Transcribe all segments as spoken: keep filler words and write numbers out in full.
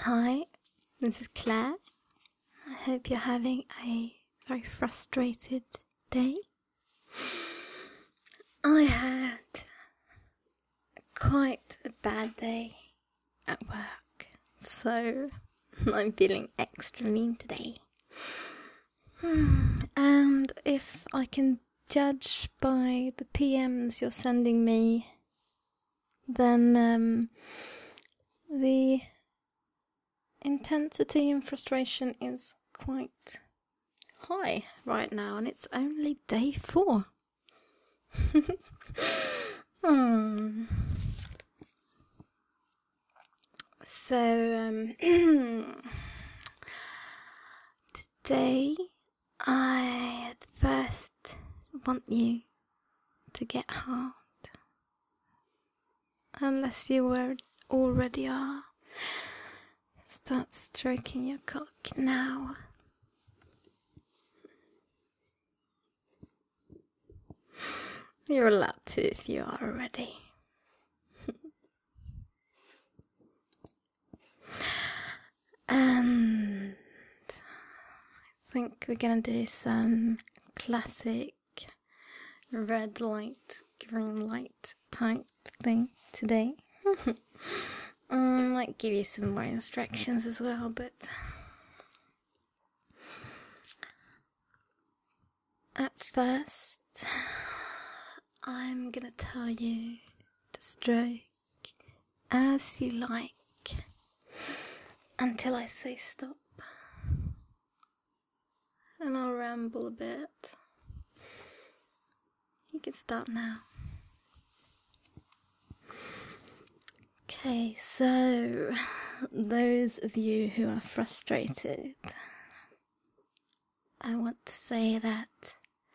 Hi, this is Claire. I hope you're having a very frustrated day. I had quite a bad day at work, so I'm feeling extra mean today. And if I can judge by the P Ms you're sending me, then um, the intensity and frustration is quite high right now, and it's only day four. hmm. So, um, today I at first want you to get hard, unless you were already are. Start stroking your cock now. You're allowed to if you are already. And I think we're gonna do some classic red light, green light type thing today. I might give you some more instructions as well, but at first I'm gonna tell you to stroke as you like until I say stop, and I'll ramble a bit. You can start now. Okay, so those of you who are frustrated, I want to say that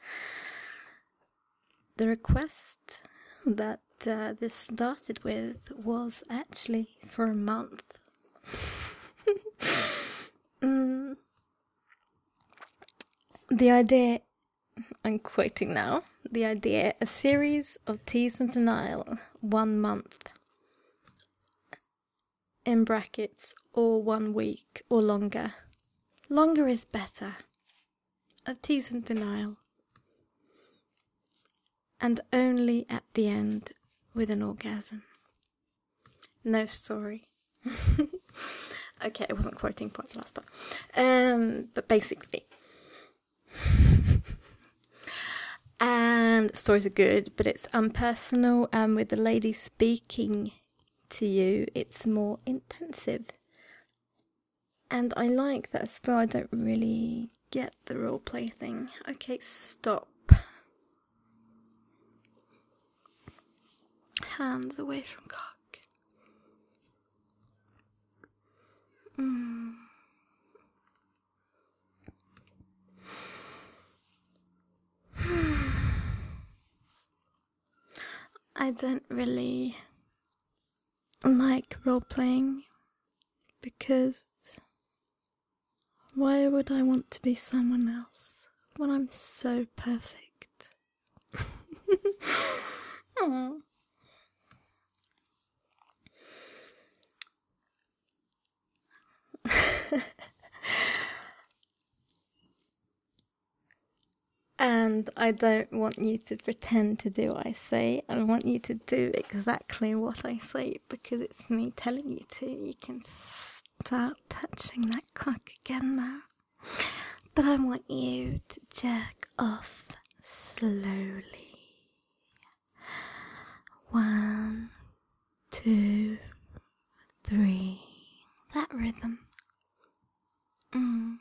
the request that uh, this started with was actually for a month. mm. The idea, I'm quoting now, the idea, a series of tease and denial, one month. In brackets, or one week, or longer. Longer is better. Of tease and denial. And only at the end with an orgasm. No story. Okay, I wasn't quoting part last part. Um, but basically. And stories are good, but it's unpersonal, and with the lady speaking to you, it's more intensive. And I like that as well. I don't really get the roleplay thing. Okay, stop. Hands away from cock. Mm. I don't really like role-playing, because why would I want to be someone else when I'm so perfect? Aww. And I don't want you to pretend to do what I say. I want you to do exactly what I say, because it's me telling you to. You can start touching that cock again now. But I want you to jerk off slowly. One, two, three. That rhythm. Mm.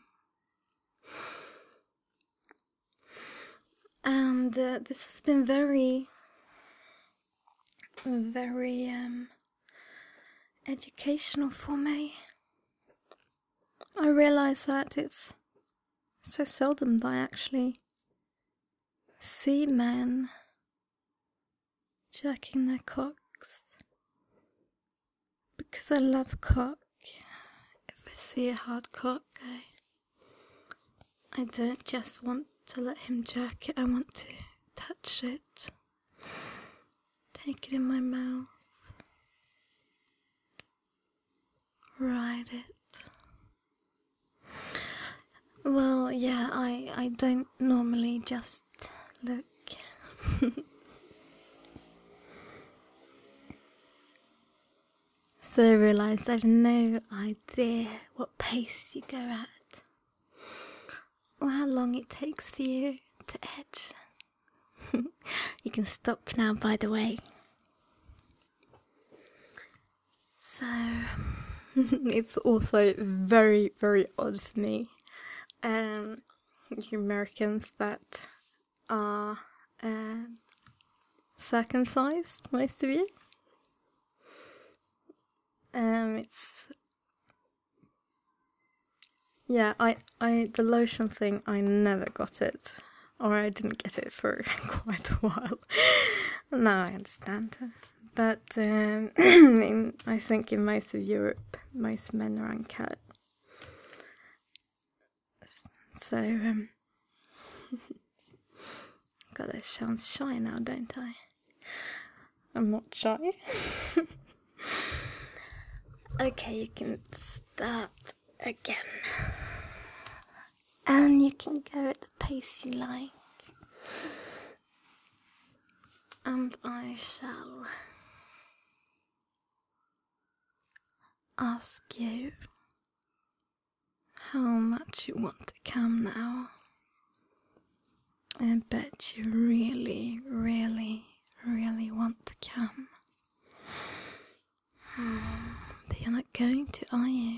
And uh, this has been very, very um, educational for me. I realise that it's so seldom that I actually see men jerking their cocks. Because I love cock. If I see a hard cock, I, I don't just want to let him jerk it, I want to touch it, take it in my mouth, ride it, Well, yeah, I, I don't normally just look. So I realise I've no idea what pace you go at, or how long it takes for you to edge. You can stop now, by the way. So, it's also very, very odd for me. Um, you Americans that are uh, circumcised, most of you. Um, it's yeah. I, I the lotion thing. I never got it, or I didn't get it for quite a while. Now I understand. But um, in, I think in most of Europe, most men are uncut. So, um, God, that sounds shy now, don't I? I'm not shy. Okay, you can start again. And you can go at the pace you like. And I shall ask you how much you want to come now. I bet you really, really, really want to come. But you're not going to, are you?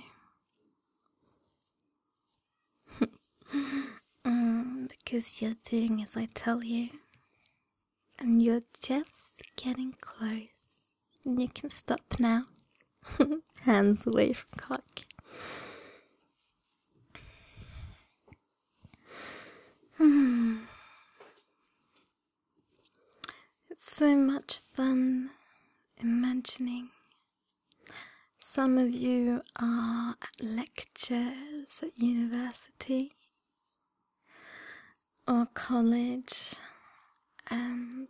mm, because you're doing as I tell you. And you're just getting close. And you can stop now. Hands away from cock. Hmm. It's so much fun imagining. Some of you are at lectures at university or college and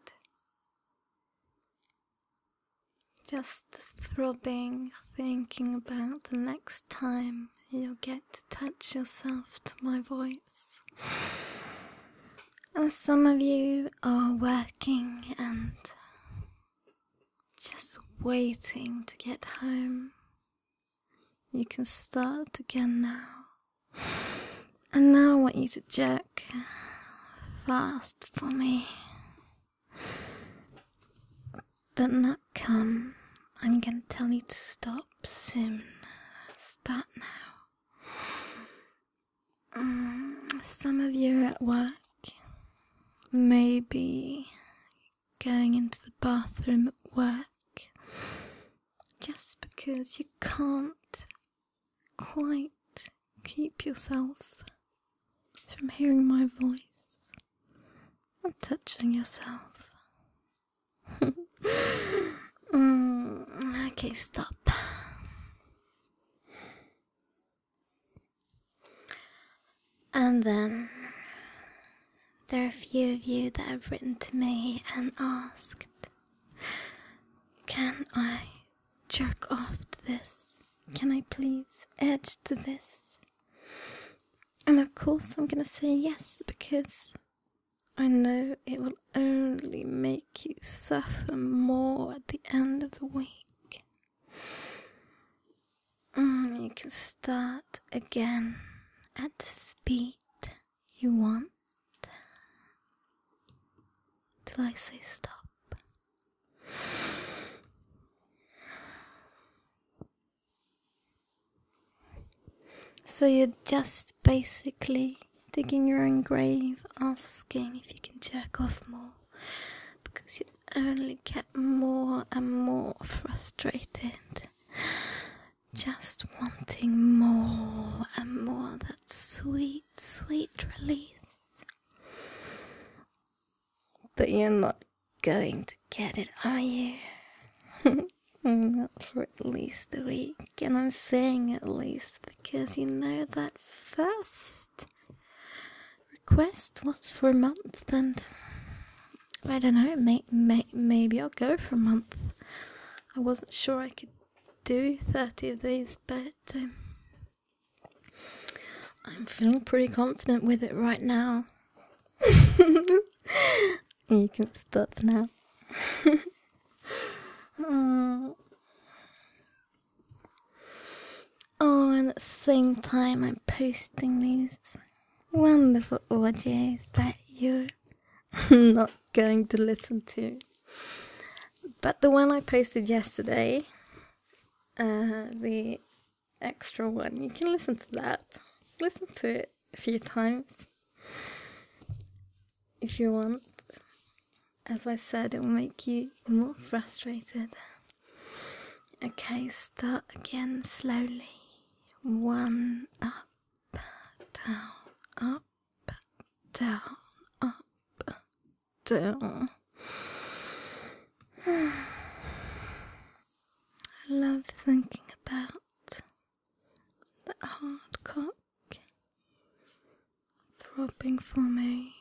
just throbbing, thinking about the next time you'll get to touch yourself to my voice. And some of you are working and just waiting to get home. You can start again now. And now I want you to jerk fast for me. But not come. I'm going to tell you to stop soon. Start now. Mm, some of you are at work. Maybe going into the bathroom at work. Just because you can't quite keep yourself from hearing my voice and touching yourself. mm, okay, stop. And then there are a few of you that have written to me and asked, can I jerk off to this? Can I please edge to this? And of course I'm going to say yes, because I know it will only make you suffer more at the end of the week. Mm, you can start again at the speed you want till I say stop. So you're just basically digging your own grave, asking if you can jerk off more, because you only get more and more frustrated, just wanting more and more, that sweet, sweet release. But you're not going to get it, are you? Not for at least a week, and I'm saying at least because you know that first request was for a month, and I don't know, may, may, maybe I'll go for a month. I wasn't sure I could do thirty of these, but um, I'm feeling pretty confident with it right now. You can stop now. Oh. Oh, and at the same time I'm posting these wonderful audios that you're not going to listen to. But the one I posted yesterday, uh, the extra one, you can listen to that. Listen to it a few times if you want. As I said, it will make you more frustrated. Okay, start again slowly. One, up, down, up, down, up, down. I love thinking about that hard cock throbbing for me,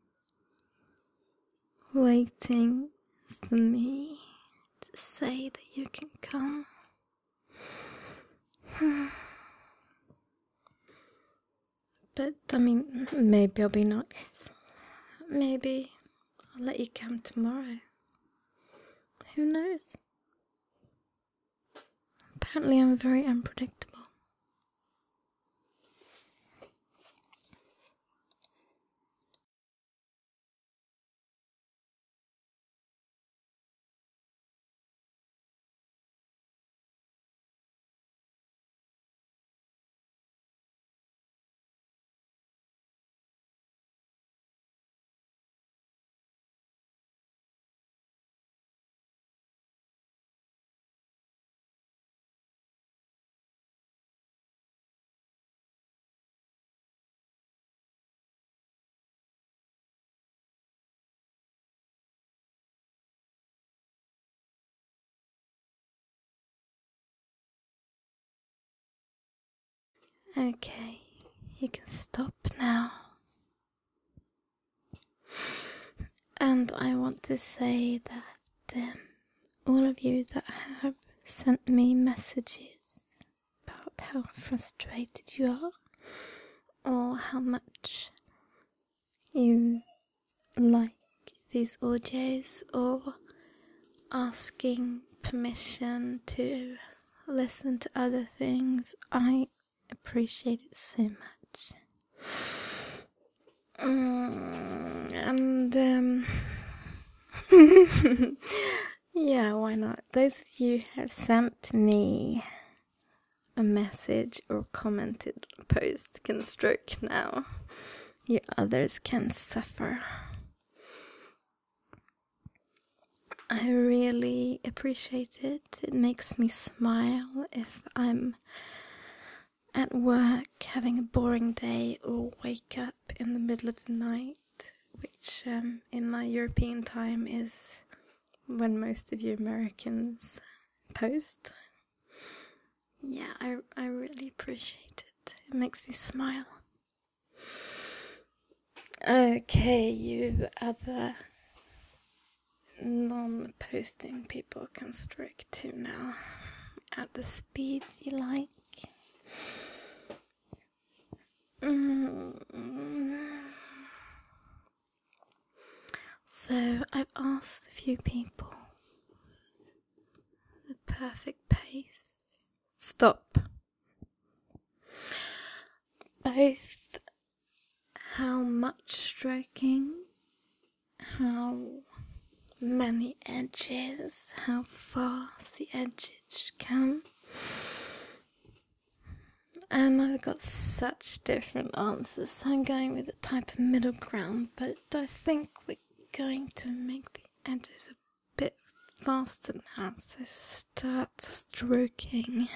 waiting for me to say that you can come. But, I mean, maybe I'll be nice. Maybe I'll let you come tomorrow. Who knows? Apparently I'm very unpredictable. Okay, you can stop now. And I want to say that um, all of you that have sent me messages about how frustrated you are, or how much you like these audios, or asking permission to listen to other things, I appreciate it so much. Mm, and um yeah, why not? Those of you who have sent me a message or commented on a post can stroke now. You others can suffer. I really appreciate it. It makes me smile if I'm at work having a boring day or wake up in the middle of the night, which um, in my European time is when most of you Americans post. Yeah, I, I really appreciate it. It makes me smile. Okay, you other non-posting people can strike too now, at the speed you like. Mm. So I've asked a few people the perfect pace. Stop. Both how much stroking, how many edges, how fast the edges come. And I've got such different answers, so I'm going with a type of middle ground, but I think we're going to make the edges a bit faster now, so start stroking.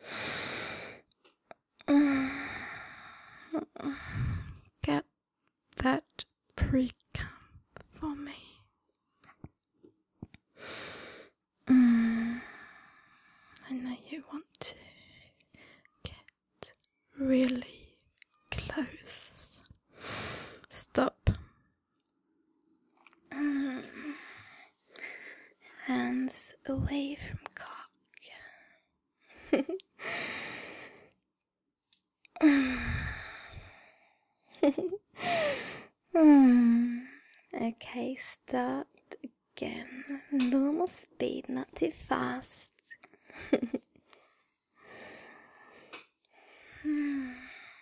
Get that pre-cum for me. Mm. I know you want to get really close. Stop. Mm. Hands away from cock. Hmm. Okay, start again. Normal speed, not too fast. Hmm.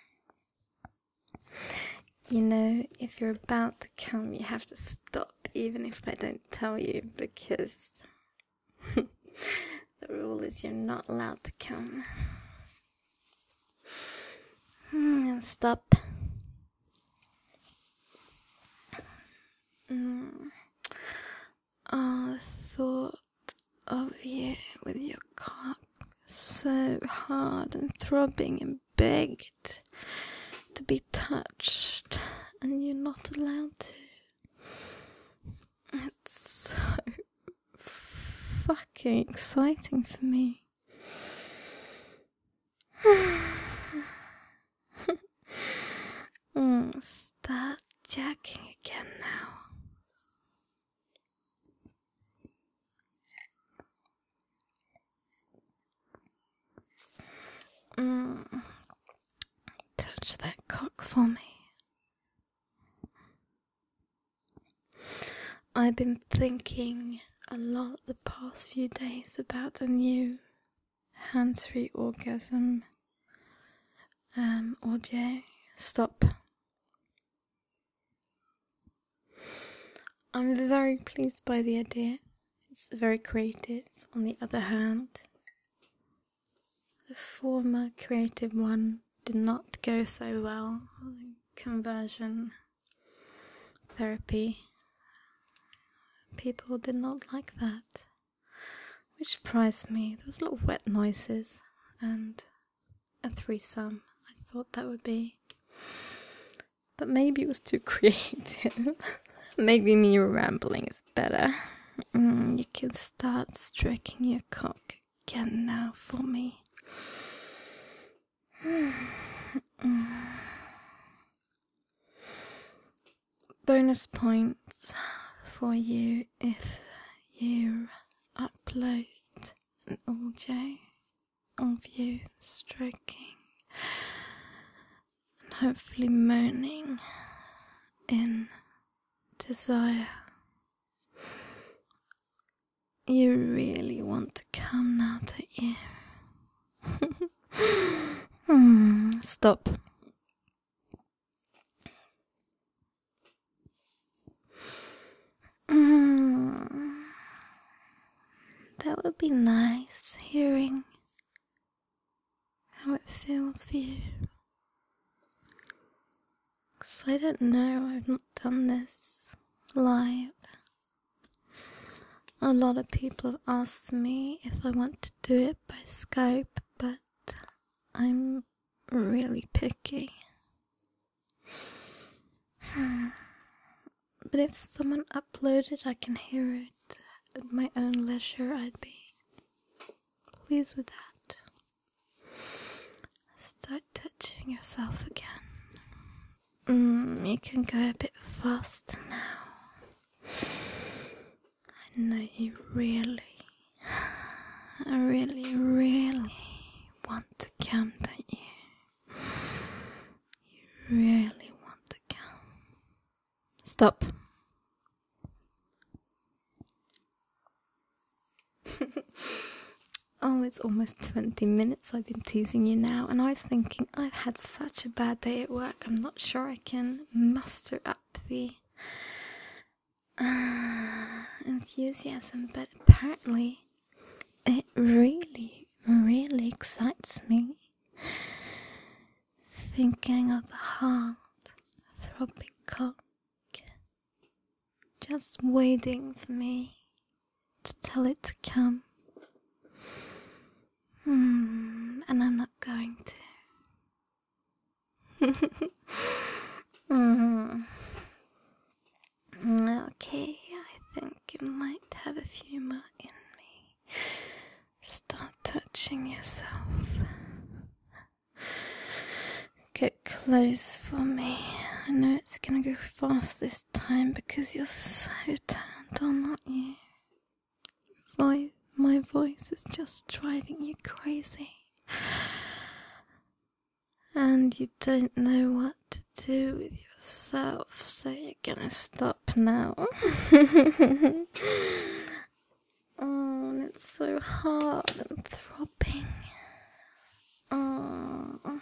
You know, if you're about to come, you have to stop, even if I don't tell you, because the rule is you're not allowed to come. Mm, stop. Mm. Oh, the thought of you with your cock so hard and throbbing and begged to be touched, and you're not allowed to. It's so fucking exciting for me. mm, start jacking again now. Mm. Touch that cock for me. I've been thinking a lot the past few days about a new hands-free orgasm um, audio. Stop. I'm very pleased by the idea. It's very creative. On the other hand, the former creative one did not go so well. Conversion therapy. People did not like that, which surprised me. There was a lot of wet noises and a threesome. I thought that would be, but maybe it was too creative. Maybe me rambling is better. Mm, you can start stroking your cock again now for me. Bonus points for you if you upload an audio of you stroking and hopefully moaning in desire. You really want to come now, don't you? hmm, stop. Mm, that would be nice, hearing how it feels for you. Because I don't know, I've not done this live. A lot of people have asked me if I want to do it by Skype, but I'm really picky. But if someone uploaded, I can hear it at my own leisure. I'd be pleased with that. Start touching yourself again. Mm, you can go a bit faster now. I know you really, really, really want to come, don't you? You really want to come. Stop. Oh, it's almost twenty minutes I've been teasing you now, and I was thinking I've had such a bad day at work, I'm not sure I can muster up the uh, enthusiasm, but apparently it really, really excites me. Thinking of a hard, throbbing cock just waiting for me to tell it to come. Hmm, and I'm not going to. mm. Okay, I think it might have a few more in me. Start touching yourself. Get close for me. I know it's gonna go fast this time because you're so turned on, aren't you? Voice. My voice is just driving you crazy. And and you don't know what to do with yourself, so you're gonna stop now. Oh, and it's so hard and throbbing. Oh.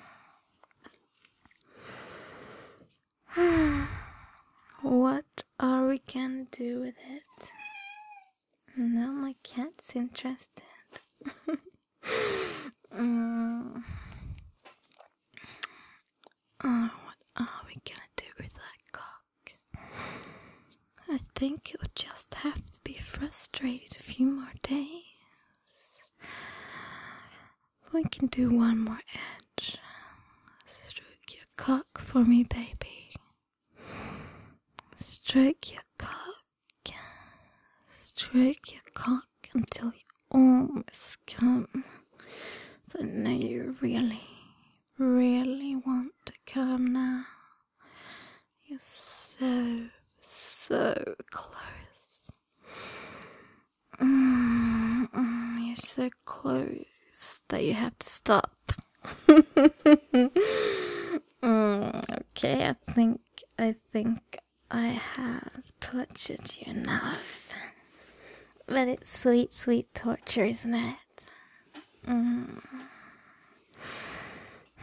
What are we gonna do with it? Now my cat's interested. mm. Oh, what are we gonna do with that cock? I think it'll just have to be frustrated a few more days. We can do one more edge. Stroke your cock for me, baby. Stroke your cock. Stroke your cock until you almost come. So I know you really, really want to come now. You're so, so close. Mm, you're so close that you have to stop. mm, okay, I think, I think I have tortured you enough. But it's sweet, sweet torture, isn't it? Mm.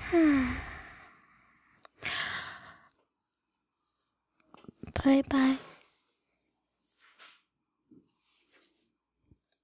Bye bye.